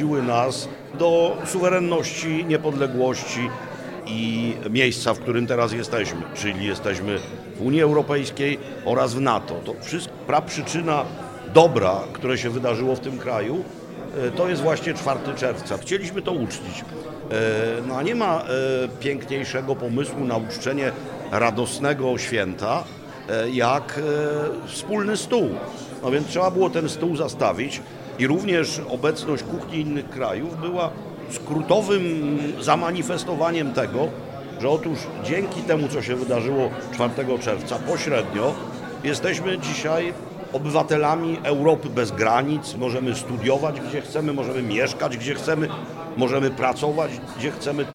doprowadziły nas do suwerenności, niepodległości i miejsca, w którym teraz jesteśmy, czyli jesteśmy w Unii Europejskiej oraz w NATO. To praprzyczyna dobra, które się wydarzyło w tym kraju, to jest właśnie 4 czerwca. Chcieliśmy to uczcić. No a nie ma piękniejszego pomysłu na uczczenie radosnego święta, jak wspólny stół. No więc trzeba było ten stół zastawić i również obecność kuchni innych krajów była skrótowym zamanifestowaniem tego, że otóż dzięki temu, co się wydarzyło 4 czerwca, pośrednio jesteśmy dzisiaj obywatelami Europy bez granic, możemy studiować gdzie chcemy, możemy mieszkać gdzie chcemy, możemy pracować gdzie chcemy.